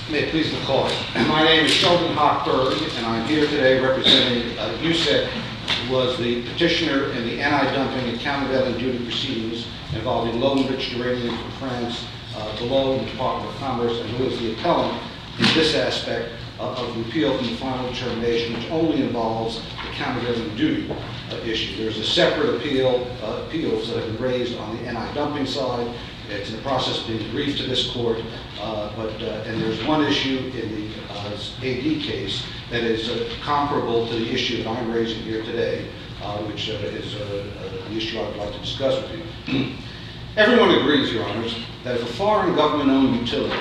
May it please the court. My name is Sheldon Hochberg, and I'm here today representing USEC, who was the petitioner in the anti-dumping and countervailing duty proceedings involving low-enriched uranium from France below the Department of Commerce, and who is the appellant in this aspect of the appeal from the final determination, which only involves the countervailing duty issue. There's a separate appeals that have been raised on the anti-dumping side. It's in the process of being briefed to this court, and there's one issue in the AD case that is comparable to the issue that I'm raising here today, which is the issue I would like to discuss with you. Everyone agrees, Your Honors, that if a foreign government-owned utility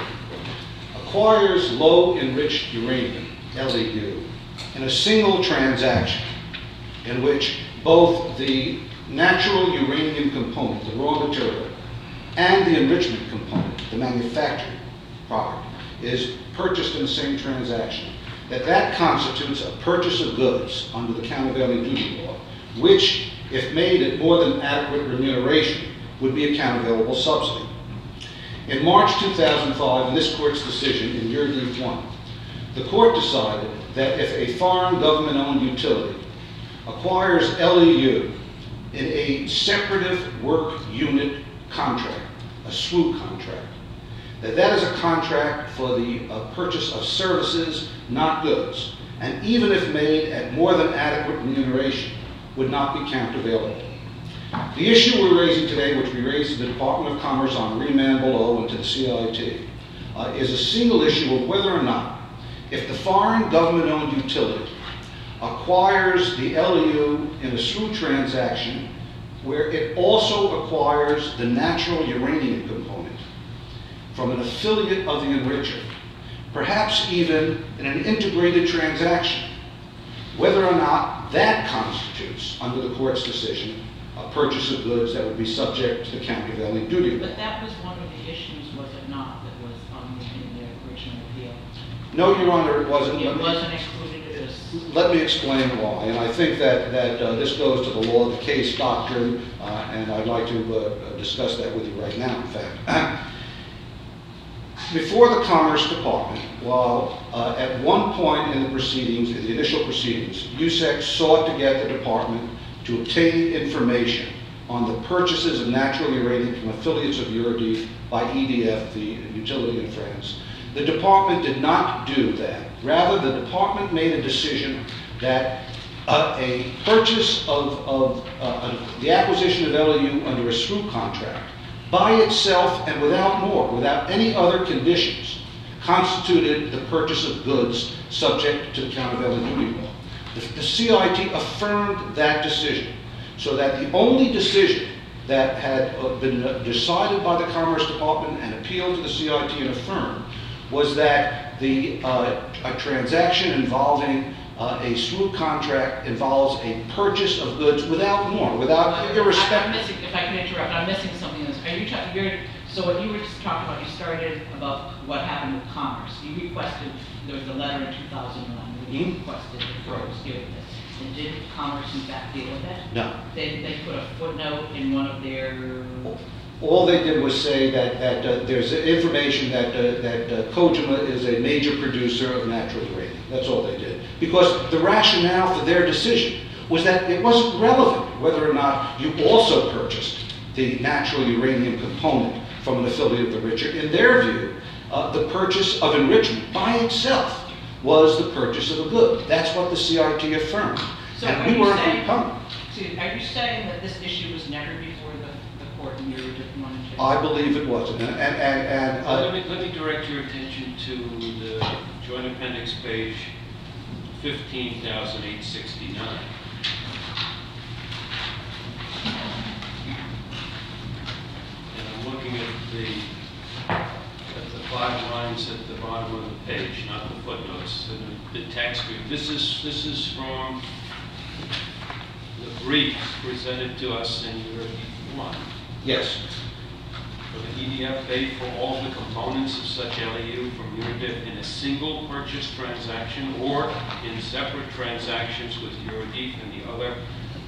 acquires low-enriched uranium, LEU, in a single transaction in which both the natural uranium component, the raw material, and the enrichment component, the manufactured product, is purchased in the same transaction, that constitutes a purchase of goods under the countervailing duty law, which, if made at more than adequate remuneration, would be a countervailable subsidy. In March 2005, in this court's decision in Urdeef 1, the court decided that if a foreign government-owned utility acquires LEU in a separative work unit contract, a SWU contract, that is a contract for the purchase of services, not goods, and even if made at more than adequate remuneration, would not be countervailable. The issue we're raising today, which we raised to the Department of Commerce on remand below and to the CIT, is a single issue of whether or not, if the foreign government-owned utility acquires the LEU in a SWU transaction where it also acquires the natural uranium component from an affiliate of the enricher, perhaps even in an integrated transaction, whether or not that constitutes, under the court's decision, a purchase of goods that would be subject to the countervailing duty law. But that was one of the issues, was it not, that was in the original appeal? No, Your Honor, it wasn't. It wasn't excluded as... Let me explain why, and I think that this goes to the law of the case doctrine, and I'd like to discuss that with you right now, in fact. Before the Commerce Department, while at one point in the proceedings, in the initial proceedings, USEC sought to get the department to obtain information on the purchases of natural uranium from affiliates of Urdeef by EDF, the utility in France, the department did not do that. Rather, the department made a decision that a purchase of the acquisition of LEU under a SWU contract by itself and without more, without any other conditions, constituted the purchase of goods subject to the countervailing duty law. The CIT affirmed that decision, so that the only decision that had been decided by the Commerce Department and appealed to the CIT and affirmed was that a transaction involving a SWU contract involves a purchase of goods without more, without irrespective. If I can interrupt, I'm missing something else. So what you were just talking about, you started about what happened with Commerce. You requested, there was a letter in 2001 where you requested the court was given this. And did Commerce in fact deal with it? No. They put a footnote in one of their... All they did was say that there's information that Kojima is a major producer of natural uranium. That's all they did. Because the rationale for their decision was that it wasn't relevant whether or not you also purchased the natural uranium component from an affiliate of the enricher. In their view, the purchase of enrichment by itself was the purchase of a good. That's what the CIT affirmed. So and are we you weren't saying, becoming. are you saying that this issue was never before the court in your different one? I believe it wasn't. Let me direct your attention to the Joint Appendix page 15,869. And I'm looking at the 5 lines at the bottom of the page, not the footnotes, the text. This is from the brief presented to us in Urdeef 1. Yes. For the EDF paid for all the components of such LEU from Urdeef in a single purchase transaction or in separate transactions with Urdeef and the other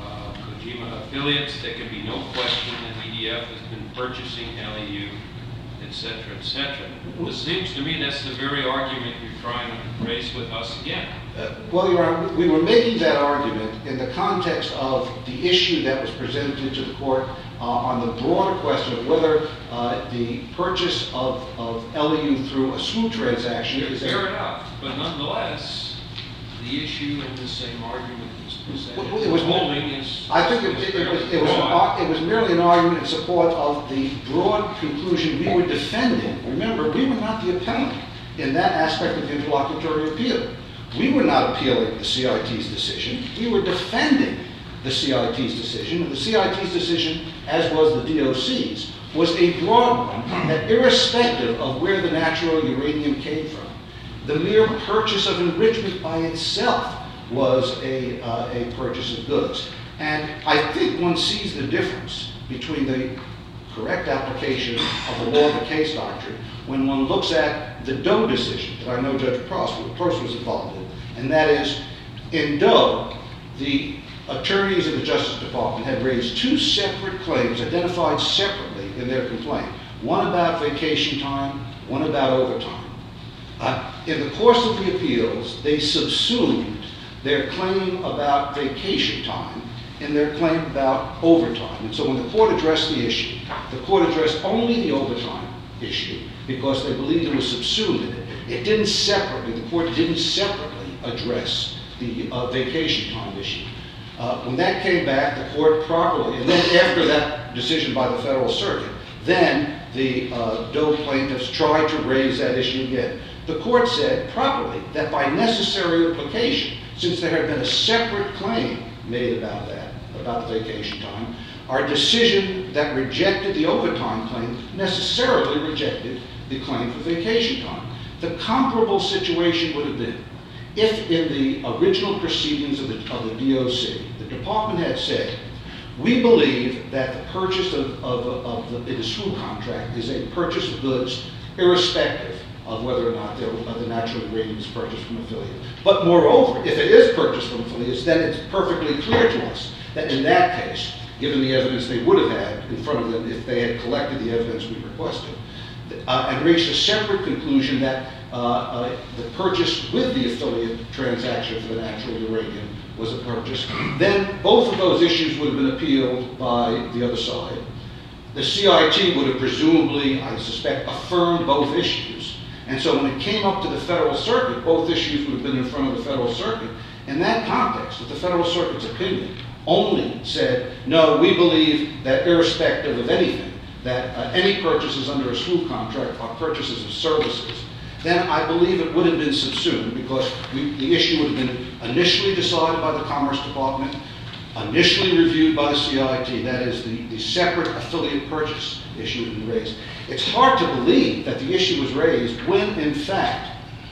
Kojima affiliates. There can be no question that EDF has been purchasing LEU et cetera, et cetera. It seems to me that's the very argument you're trying to raise with us again. Well, Your Honor, we were making that argument in the context of the issue that was presented to the court on the broader question of whether the purchase of LEU through a SWU transaction is Fair enough, but nonetheless, the issue in the same argument is presented. It was holding is. I think it was merely an argument in support of the broad conclusion we were defending. Remember, we were not the appellant in that aspect of the interlocutory appeal. We were not appealing the CIT's decision. We were defending the CIT's decision. And the CIT's decision, as was the DOC's, was a broad one that irrespective of where the natural uranium came from, the mere purchase of enrichment by itself was a purchase of goods. And I think one sees the difference between the correct application of the law of the case doctrine when one looks at the Doe decision that I know Judge Prost was involved in. And that is, in Doe, the attorneys of the Justice Department had raised two separate claims identified separately in their complaint. One about vacation time, one about overtime. In the course of the appeals, they subsumed their claim about vacation time in their claim about overtime. And so when the court addressed the issue, the court addressed only the overtime issue because they believed it was subsumed in it. It didn't separately, the court didn't separately address the vacation time issue. When that came back, the court properly, and then after that decision by the Federal Circuit, then the Doe plaintiffs tried to raise that issue again. The court said properly that by necessary implication, since there had been a separate claim made about that, about the vacation time, our decision that rejected the overtime claim necessarily rejected the claim for vacation time. The comparable situation would have been if in the original proceedings of the DOC, the department had said, we believe that the purchase of the SWU contract is a purchase of goods irrespective of whether or not the natural uranium is purchased from affiliates. But moreover, if it is purchased from affiliates, then it's perfectly clear to us that in that case, given the evidence they would have had in front of them if they had collected the evidence we requested, and reached a separate conclusion that the purchase with the affiliate transaction for the natural uranium was a purchase, then both of those issues would have been appealed by the other side. The CIT would have presumably, I suspect, affirmed both issues. And so when it came up to the Federal Circuit, both issues would have been in front of the Federal Circuit. In that context, if the Federal Circuit's opinion only said, no, we believe that irrespective of anything, that any purchases under a SWU contract are purchases of services, then I believe it would have been subsumed because the issue would have been initially decided by the Commerce Department, initially reviewed by the CIT, that is the separate affiliate purchase issue had been raised. It's hard to believe that the issue was raised when, in fact,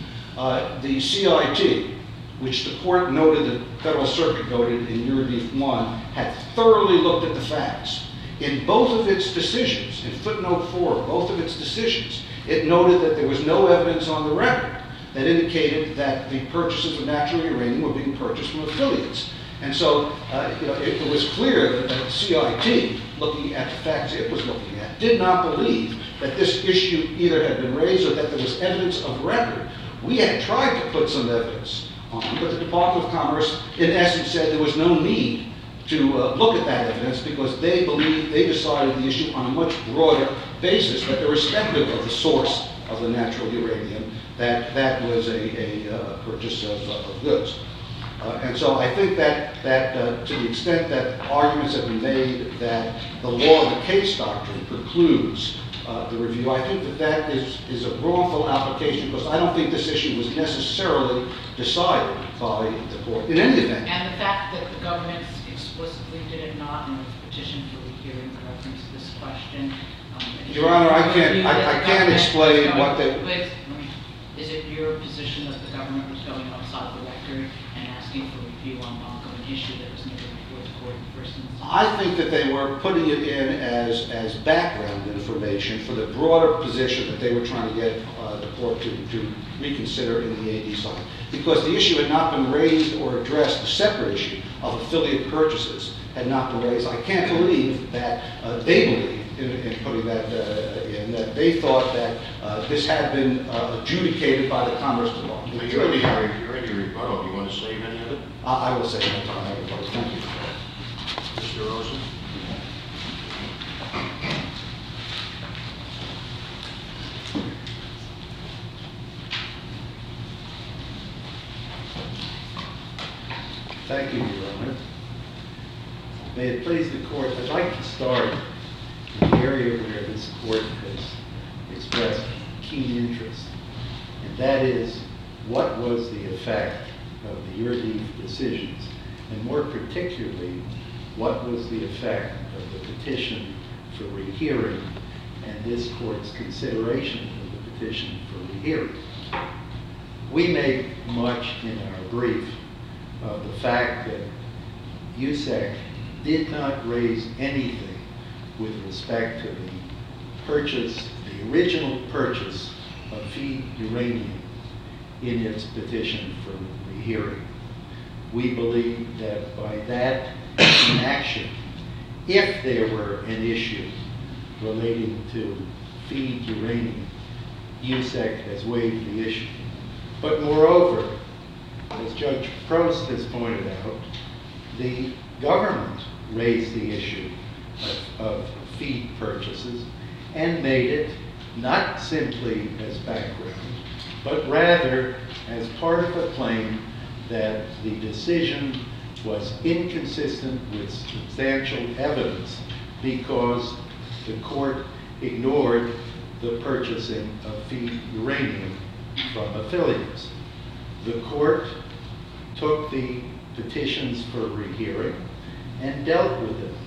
the CIT, which the court noted, the Federal Circuit noted in Uribeef 1, had thoroughly looked at the facts. In both of its decisions, in footnote 4 of both of its decisions, it noted that there was no evidence on the record that indicated that the purchases of natural uranium were being purchased from affiliates. And so it was clear that the CIT, looking at the facts it was looking at, did not believe that this issue either had been raised or that there was evidence of record. We had tried to put some evidence on, but the Department of Commerce, in essence, said there was no need to look at that evidence because they believed, they decided the issue on a much broader basis, that irrespective of the source of the natural uranium, that was a purchase of goods. And so I think that to the extent that arguments have been made that the law of the case doctrine precludes the review, I think that is a wrongful application because I don't think this issue was necessarily decided by the court. In any event. And the fact that the government explicitly did it not in its petition for rehearing the reference to this question. Your Honor, I can't explain what they... Is it your position that the government was going outside the record and asking for review on an issue that was never before the court in the first instance? I think that they were putting it in as background information for the broader position that they were trying to get the court to reconsider in the AD side. Because the issue had not been raised or addressed, the separate issue of affiliate purchases had not been raised. I can't believe that they believe, in putting that in, that that they thought that this had been adjudicated by the Commerce Department. Well, you're in your rebuttal. Do you want to save any of it? I will say that on that report. Thank you. Mr. Rosen? Thank you, Your Honor. May it please the court, I'd like to start in the area where this court has expressed keen interest, and that is what was the effect of the Urdif decisions, and more particularly, what was the effect of the petition for rehearing and this court's consideration of the petition for rehearing. We make much in our brief of the fact that USEC did not raise anything with respect to the purchase, the original purchase of feed uranium in its petition for rehearing. We believe that by that inaction, if there were an issue relating to feed uranium, USEC has waived the issue. But moreover, as Judge Prost has pointed out, the government raised the issue of feed purchases and made it not simply as background, but rather as part of a claim that the decision was inconsistent with substantial evidence because the court ignored the purchasing of feed uranium from affiliates. The court took the petitions for rehearing and dealt with them.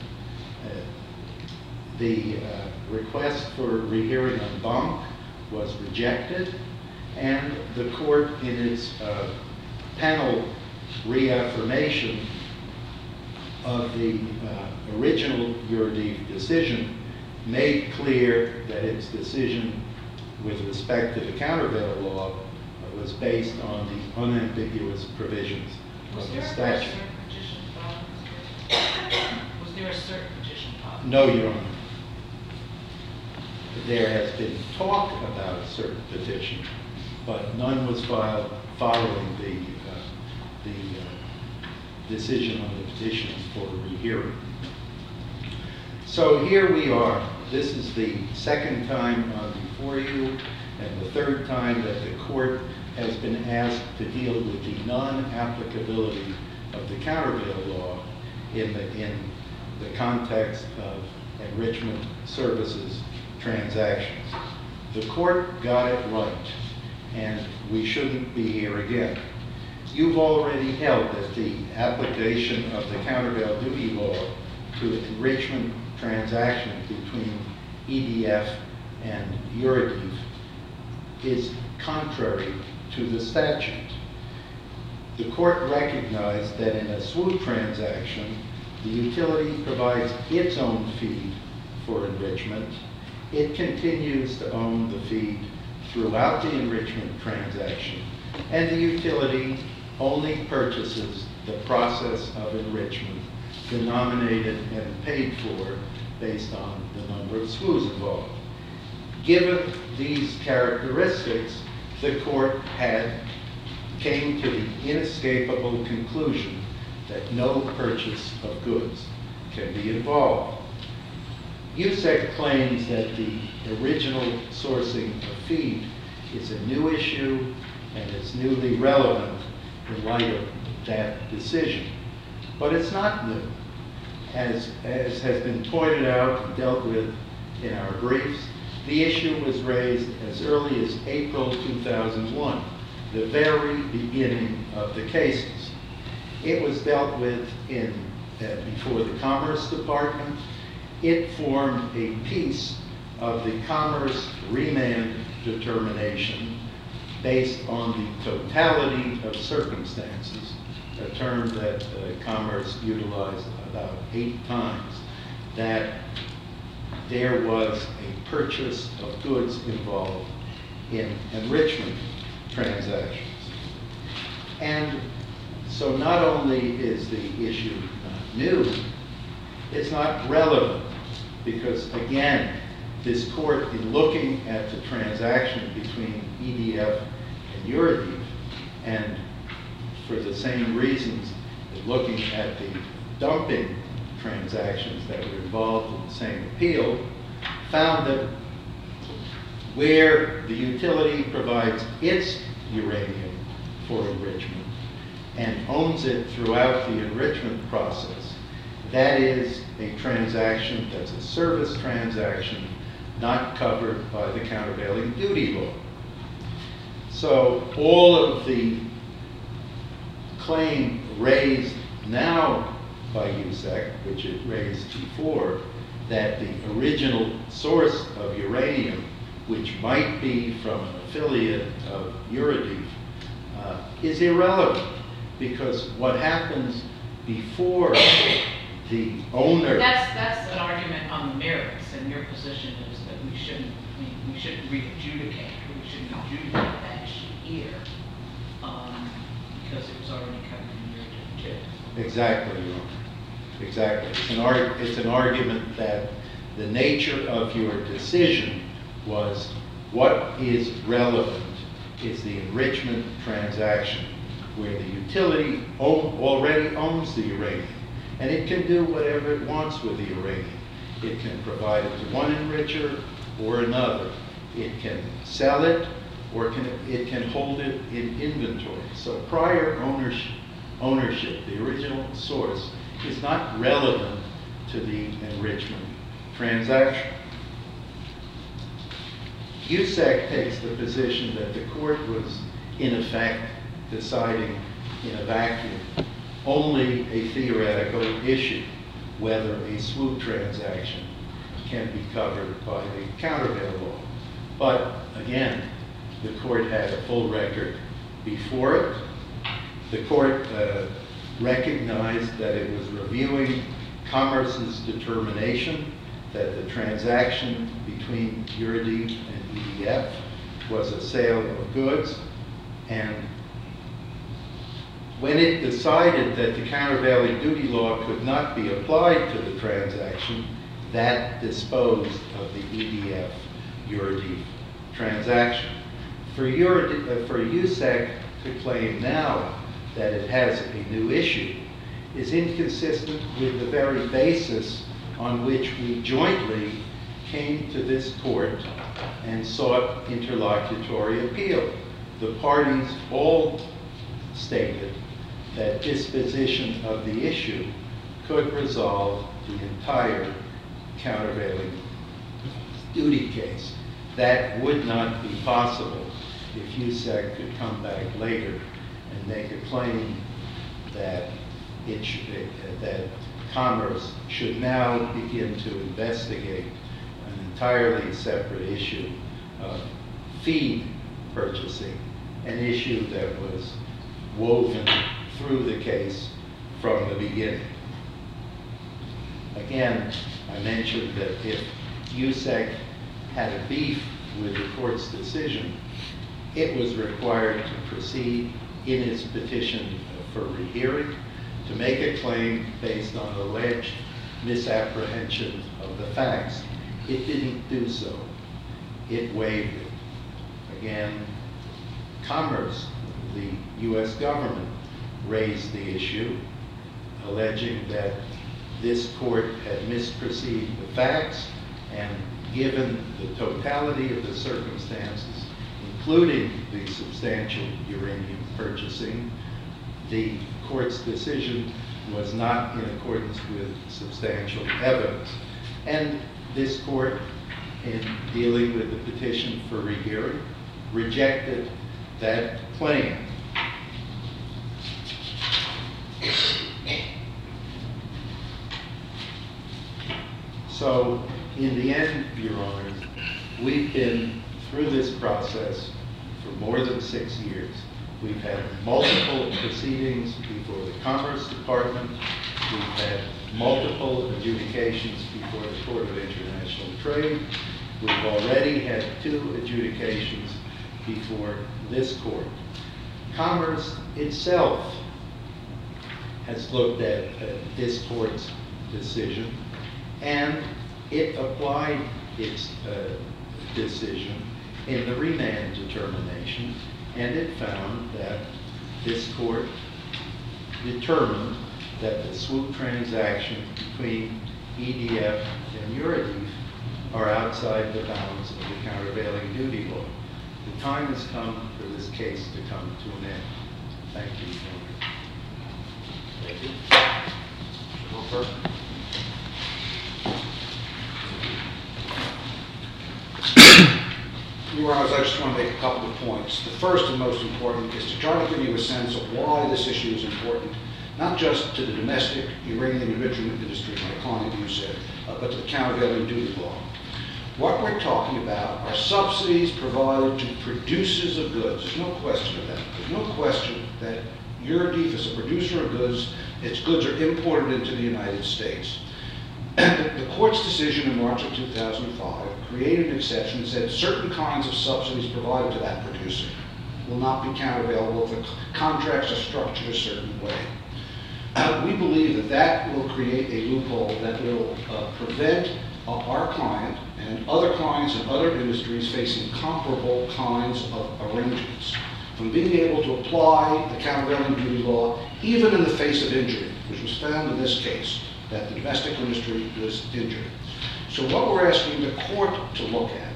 The request for rehearing en banc was rejected, and the court, in its panel reaffirmation of the original Urdif decision, made clear that its decision with respect to the countervail law was based on the unambiguous provisions of the statute. Was there a cert petition filed? No, Your Honor. There has been talk about a cert petition, but none was filed following the decision on the petitions for rehearing. So here we are. This is the second time before you, and the third time that the court has been asked to deal with the non-applicability of the countervail law in the context of enrichment services transactions. The court got it right, and we shouldn't be here again. You've already held that the application of the countervail duty law to enrichment transactions between EDF and Urdif is contrary to the statute. The court recognized that in a SWU transaction, the utility provides its own feed for enrichment. It continues to own the feed throughout the enrichment transaction, and the utility only purchases the process of enrichment denominated and paid for based on the number of SWUs involved. Given these characteristics, the court came to the inescapable conclusion that no purchase of goods can be involved. USEC claims that the original sourcing of feed is a new issue and is newly relevant in light of that decision. But it's not new. As has been pointed out and dealt with in our briefs, the issue was raised as early as April 2001, the very beginning of the cases. It was dealt with before the Commerce Department. It formed a piece of the Commerce remand determination based on the totality of circumstances, a term that Commerce utilized about 8 times, that there was a purchase of goods involved in enrichment transactions. And so not only is the issue not new, it's not relevant because, again, this court, in looking at the transaction between EDF and Eurodif, and for the same reasons, looking at the dumping transactions that were involved in the same appeal, found that where the utility provides its uranium for enrichment and owns it throughout the enrichment process, that is a transaction that's a service transaction not covered by the countervailing duty law. So all of the claim raised now by USEC, which it raised before, that the original source of uranium, which might be from an affiliate of Eurodif, is irrelevant, because what happens before the owner... That's an argument on the merits, and your position is that we shouldn't re-adjudicate. We shouldn't adjudicate that issue here, because it was already covered in Eurodif too. Exactly, Your Honor. Exactly. It's an argument that the nature of your decision was what is relevant is the enrichment transaction, where the utility already owns the uranium, and it can do whatever it wants with the uranium. It can provide it to one enricher or another. It can sell it, or it can hold it in inventory. So prior ownership, the original source, is not relevant to the enrichment transaction. USEC takes the position that the court was, in effect, deciding in a vacuum only a theoretical issue, whether a swoop transaction can be covered by the countervail law. But again, the court had a full record before it. The court recognized that it was reviewing Commerce's determination that the transaction between Eurodif and EDF was a sale of goods, and when it decided that the countervailing duty law could not be applied to the transaction, that disposed of the EDF-Eurodif transaction. For USEC to claim now that it has a new issue is inconsistent with the very basis on which we jointly came to this court and sought interlocutory appeal. The parties all stated that disposition of the issue could resolve the entire countervailing duty case. That would not be possible if USEC could come back later and make a claim that that Commerce should now begin to investigate an entirely separate issue of feed purchasing, an issue that was woven through the case from the beginning. Again, I mentioned that if USEC had a beef with the court's decision, it was required to proceed in its petition for rehearing to make a claim based on alleged misapprehension of the facts. It didn't do so. It waived it. Again, Commerce, the U.S. government, raised the issue, alleging that this court had misperceived the facts, and given the totality of the circumstances, including the substantial uranium purchasing, the court's decision was not in accordance with substantial evidence. And this court, in dealing with the petition for rehearing, rejected that claim. So, in the end, Your Honor, we've been through this process for more than 6 years. We've had multiple proceedings before the Commerce Department. We've had multiple adjudications before the Court of International Trade. We've already had 2 adjudications before this court. Commerce itself has looked at this court's decision, and it applied its decision in the remand determination, and it found that this court determined that the swoop transactions between EDF and Eurodif are outside the bounds of the countervailing duty law. The time has come for this case to come to an end. Thank you. Thank you. Mr. Hooper? Your Honors, I just want to make a couple of points. The first and most important is to try to give you a sense of why this issue is important, not just to the domestic uranium enrichment industry, my client USEC, but to the countervailing duty law. What we're talking about are subsidies provided to producers of goods. There's no question of that. There's no question that Eurodif is a producer of goods. Its goods are imported into the United States. The court's decision in March of 2005 created an exception that said certain kinds of subsidies provided to that producer will not be countervailable if the contracts are structured a certain way. We believe that that will create a loophole that will prevent our client and other clients in other industries facing comparable kinds of arrangements from being able to apply the countervailing duty law even in the face of injury, which was found in this case, that the domestic industry was injured. So what we're asking the court to look at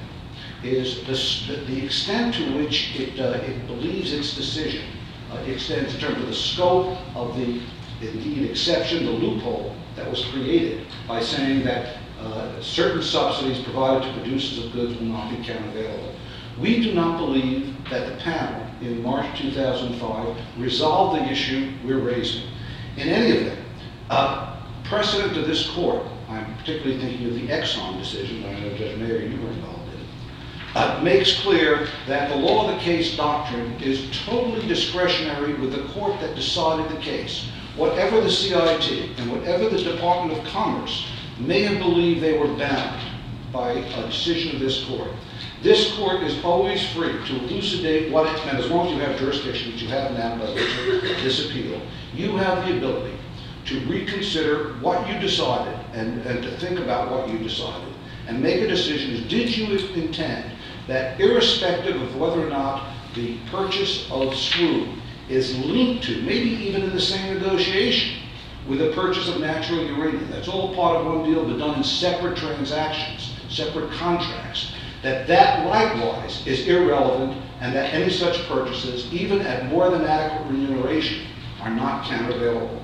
is the extent to which it believes its decision extends in terms of the scope of the indeed exception, the loophole that was created by saying that certain subsidies provided to producers of goods will not be countervailable. We do not believe that the panel in March 2005 resolved the issue we're raising. In any event, precedent to this court, I'm particularly thinking of the Exxon decision, I know Judge Mayer, you were involved in it, makes clear that the law of the case doctrine is totally discretionary with the court that decided the case. Whatever the CIT and whatever the Department of Commerce may have believed they were bound by a decision of this court, this court is always free to elucidate what it meant. As long as you have jurisdiction, which you have now by this appeal, you have the ability to reconsider what you decided and to think about what you decided and make a decision. Did you intend that irrespective of whether or not the purchase of SWU is linked to, maybe even in the same negotiation, with the purchase of natural uranium, that's all part of one deal but done in separate transactions, separate contracts, that likewise is irrelevant and that any such purchases, even at more than adequate remuneration, are not countervailable.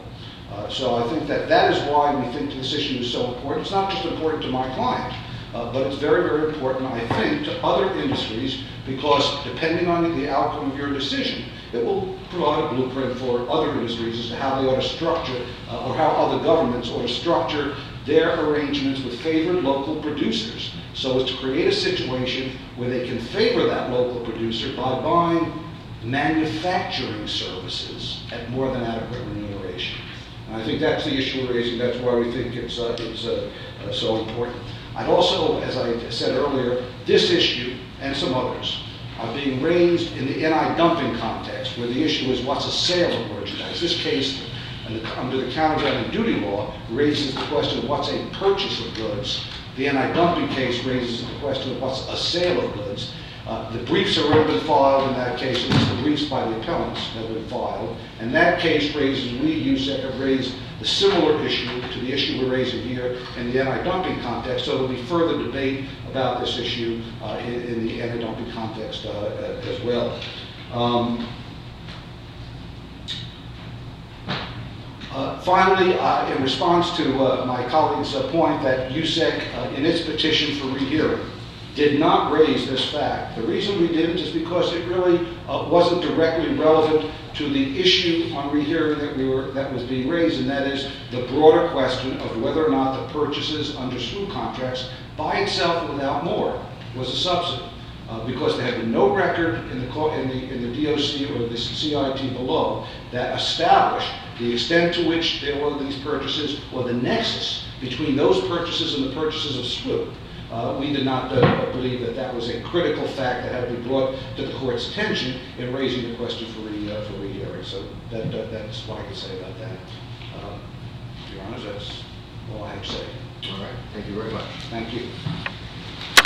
So I think that is why we think this issue is so important. It's not just important to my client, but it's very, very important, I think, to other industries because depending on the outcome of your decision, it will provide a blueprint for other industries as to how they ought to structure or how other governments ought to structure their arrangements with favored local producers so as to create a situation where they can favor that local producer by buying manufacturing services at more than adequate remuneration. And I think that's the issue we're raising. That's why we think it's so important. I'd also, as I said earlier, this issue and some others are being raised in the anti-dumping context, where the issue is what's a sale of merchandise. This case, under the countervailing duty law, raises the question of what's a purchase of goods. The anti-dumping case raises the question of what's a sale of goods. The briefs have already been filed in that case, at least the briefs by the appellants have been filed. And that case raises, we, USEC, have raised the similar issue to the issue we're raising here in the anti-dumping context. So there'll be further debate about this issue in the anti-dumping context as well. Finally, in response to my colleague's point that USEC, in its petition for rehearing, did not raise this fact. The reason we didn't is because it really wasn't directly relevant to the issue on rehearing that was being raised, and that is the broader question of whether or not the purchases under SWU contracts by itself without more was a subsidy. Because there had been no record in the DOC or the CIT below that established the extent to which there were these purchases or the nexus between those purchases and the purchases of SWU. We did not believe that that was a critical fact that had to be brought to the court's attention in raising the question for rehearing. So that's what I can say about that. Your Honor, that's all I have to say. All right. Thank you very much. Thank you.